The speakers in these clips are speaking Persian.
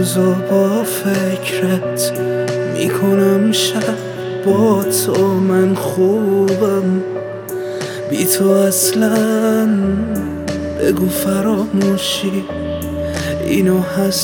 روزو با فکرت میکنم شب با تو من خوبم بی تو اصلا بگو فراموشی اینو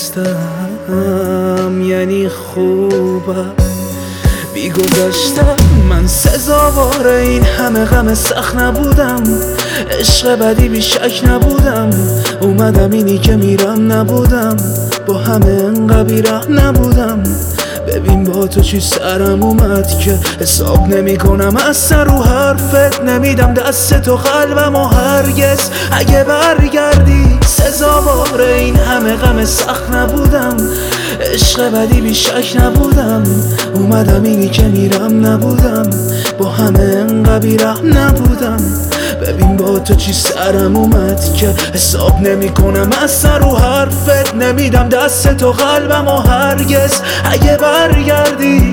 هستم یعنی خوبم بی گذشتم من سزاوار این همه غم سخت نبودم عشق بدی بی شک نبودم اومدم اینی که میرم نبودم با همه انقدر بی‌ره نبودم ببین با تو چی سرم اومد که حساب نمی کنم از سر و حرفت نمیدم دست تو قلبم و هرگز اگه برگردی سزاوار این همه غم سخت نبودم عشق بدی بی شک نبودم اومدم اینی که میرم نبودم با همه انقدر بی‌ره نبودم ببین با تو چی سرم اومد که حساب نمی کنم از سر و حرفت نمیدم دست تو قلبم و هرگز اگه برگردی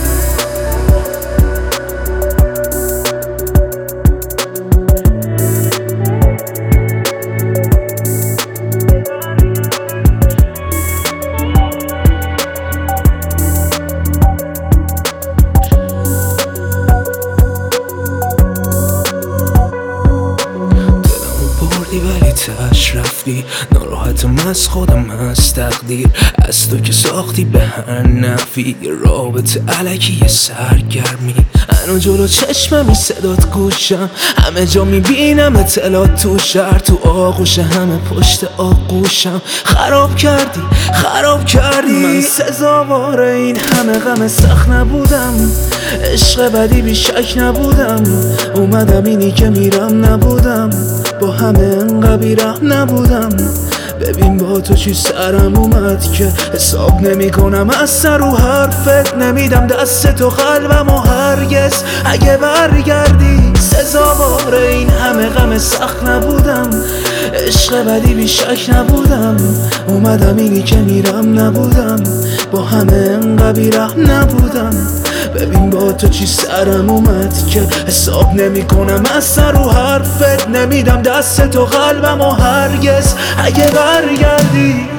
ولی تاش رفتی ناراحتم از خودم از تقدیر از تو که ساختی به هر نفی رابطه علکی سرگرمی هنو جلو چشممی صدات گوشم همه جا میبینم اطلاعات تو شهر تو آغوش همه پشت آغوشم خراب کردی من سزاوار این همه غم سخت نبودم عشق بدی بی شک نبودم اومدم اینی که میرم نبودم با همه انقدر بی‌ره نبودم ببین با تو چی سرم اومد که حساب نمی کنم از سر و حرفت نمیدم دست تو قلبم و هرگز اگه برگردی سزاوار این همه غم سخت نبودم عشق بدی بی شک نبودم اومدم اینی که میرم نبودم با همه انقدر بی‌ره نبودم ببین با تو چی سرم اومد که حساب نمی کنم از سر و حرفت نمیدم دست تو قلبم و هرگز اگه برگردی